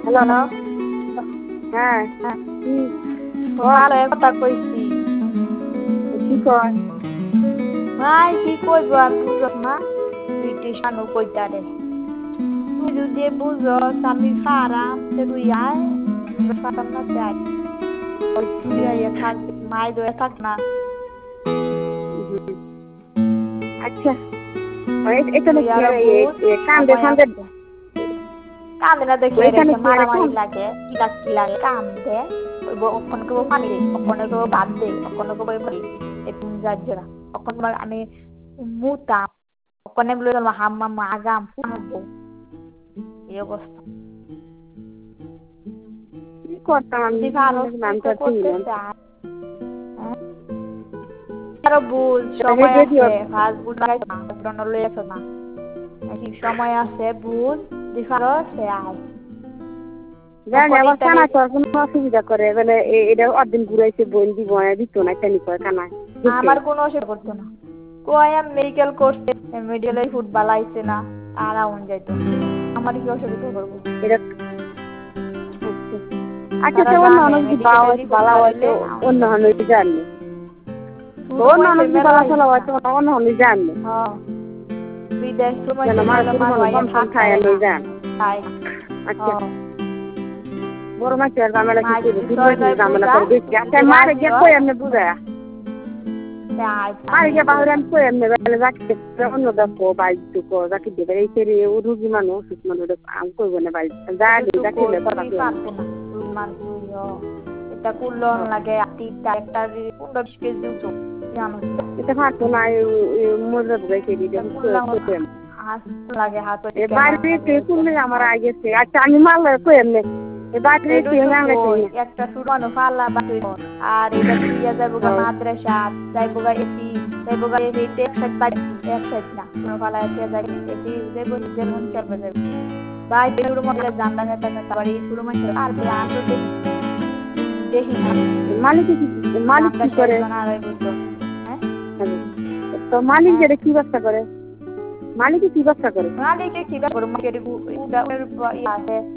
Hello. হ্যাঁ হ্যাঁ, কি ভালো কথা কইছি। কি কয় ভাই কি কইব আমি বুঝস না? তুই টিউশনও কইতারে। তুই যদি বুঝস আমি খারাম তে তুই আয়। খারাম না তে আয়। তুই আইয়া থাক মাই দয়ে থাক না। আচ্ছা এখানে তুই কি আরো আর বুঝ কান্দে সময় ফান্দে আছে। কান্দে না দেখে ওইখানে রেখে কি আর মারামারি লাগে কি লাগে কান্দে অক্ষণ কেবো পানি দে অক্ষণ কেবো ভাত দে অক্ষণ কেবো একটু যাজ্জরা অক্ষণ আমি মুতাম অক্ষণ বলে হাম্মাম আগাম পুনবো এই অবস্থা কি করতাম আমি যদি জীবনে ভারত নাম থেকে করতে করতে দিলাম চায় আরো বুঝ সময় রেডিও আছে ফাস্ট ফুড লাগাইছ না লই আছো না সময় আছে বুঝ ডিফারস আয় জানি আবার কানা করার কোনো অসুবিধা করে বলে এটা অদিন ঘুরাইছে বোন দিব দিত না কেন করে কানা আমার কোনো অসুবিধা করতো না কয় মেডিকেল করছে মেডিকেলে ফুটবল আইছে না আর আউন যাইতো না আমার কি অসুবিধা করবো এটা আচ্ছা তারা সে অন্য জানে অনেক মেডিকেলে বাবা রিপোর্ট ভালো হয়তো করাইলে আউন অন্য যাবে অনেক জানলে শুরু অন্য হইছে অনেক মেলা বালা চলা আইছে হয়তো অন্য অনেক জানলে হ্যাঁ বিদেশ সময় যেন সে মার মেলা কোনো মানুষ মানুষ আইয়া বমসম খায় থাকায় না লই যান তাই না আচ্ছা বড় মাছ আর ঝামেলা কি মা করবো যদি ছোট মাছ সরকার ঝামেলা করে বুঝায় বেশি তুই আচ্ছা যদি মারে রাজি গিয়ে কই হয় এমনি বুঝায় মারে গিয়ে বাহুরে আমি কই এমনি বেলে যাকে অন্য দেখো বাইক দুকো যাকে দেবে এই সেরে ও রুগী মানুষ অসুখ মানুষ আমি কইব না বাইক যা দিই যাকে কথা তুই কই পারবো না তুই মান তুই এটা কুল্লন লাগে তিনটা একটা 15-20 কেজি দিতো জানোস এটা ফাটো না মজা বুঝাইছে দিতে এটা কুল্লাম কই হাত লাগে হাত এ কেমন বাড়ি লাগে করলে আমার আগে আচ্ছা আমি মাল কই এমনি এ বাড়ি এইটাই তো আমরা কই কই একটা সুরমানো ফাল্লা বাতুই আর এটা তুইয়া যাইব গা মাদ্রাসা যাইব গা এসি যাইব গা এসি এক সাইড বাড়ি এক সাইড না সুরমানো ফাল্লা এসে যাই এসি যাইব যেমন চলবে যাইব ভাই সুরমানো জানলা নেতা নেতা বাড়ি সুরমানো আর আমি দেখি দেখি না মালিক আমরা কি শেষ করে বানা আড়াই বছর হ্যাঁ তো মালিক যেটা কি ব্যবসা করে মালিক কি ব্যবসা করে মালিকে কি করবো আছে